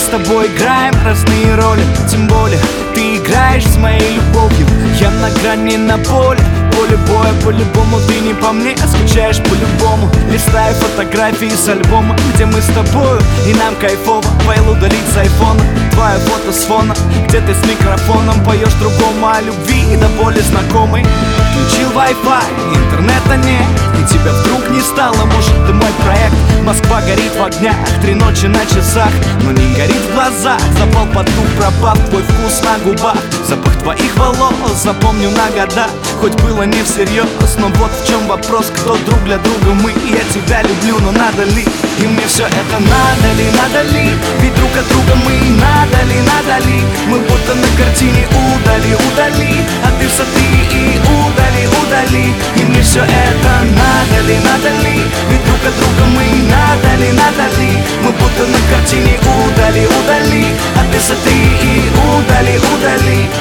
тобой играем разные роли. Тем более ты играешь с моей любовью. Я на грани, на поле боя, по-любому ты не по мне, а скучаешь по-любому. Листаю фотографии с альбома, где мы с тобою, и нам кайфово. Файл удалить с айфона, твое фото с фона, где ты с микрофоном поешь другому о любви, до боли знакомой. Включил Wi-Fi, интернета нет, и тебя вдруг не стало. Может, ты мой проект? Москва горит в огнях, 3 ночи на часах, но не горит в глазах. Запал под дух, пропал твой вкус на губах. Запах твоих волос запомню на года. Хоть было не всерьез, но вот в чем вопрос. Кто друг для друга мы? Я тебя люблю, но надо ли? И мне все это надо ли, надо ли? Ведь друг от друга мы надо ли, надо ли? Мы будто на картине удали, удали, а ты в сады и удали, удали. И мне все это надо ли, надо ли? Ведь друг от друга мы надо ли, надо ли? Мы будто на картине удали, удали, а ты сады и удали, удали.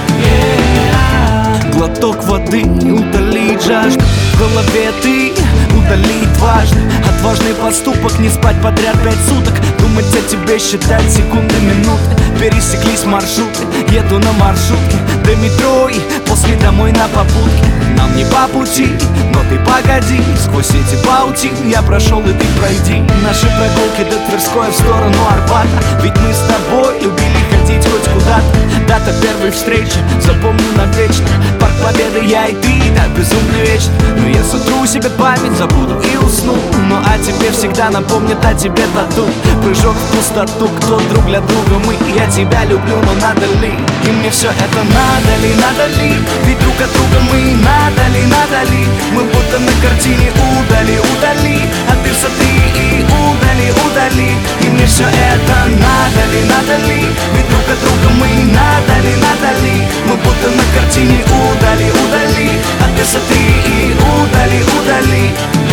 Глоток воды, удалить жажду. В голове ты, удалить важно. Отважный поступок, не спать подряд 5 суток. Думать о тебе, считать секунды, минуты. Пересеклись маршруты, еду на маршрутке до метро и после домой на попутке. Нам не по пути, но ты погоди. Сквозь эти паутины я прошел, и ты пройди. Наши прогулки до Тверской в сторону Арбата. Ведь мы с тобой любили ходить хоть куда-то. Дата первой встречи, запомню навечно. Парк Победы, я и ты, так безумно вечно. Но я сотру себе память, забуду и усну. Ну а тебе всегда напомнят о тебе тату. Прыжок в пустоту, кто друг для друга мы. Я тебя люблю, но надо ли? И мне все это надо ли, надо ли? Ведь друг от друга мы надо ли, надо ли? Мы будто на картине удали, удали, а ты в сады и удали, удали. И мне все это надо ли, надо ли? Ведь друг от друга мы надо ли, надо ли? Мы будто на картине удали, удали, а ты сады и удали, удали.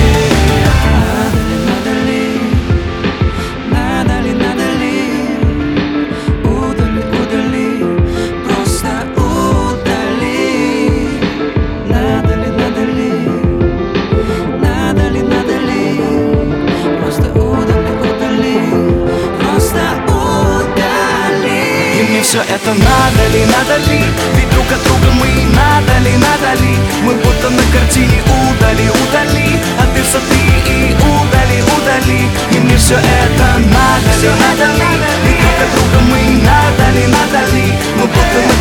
Все это надо ли, надо ли? Ведь друг от друга мы надо ли, надо ли? Мы будто на картине удали, удали, а ты в сады и удали, удали. И мне все это надо ли, надо ли? Ведь друг от друга мы надо ли, надо ли? Мы будто на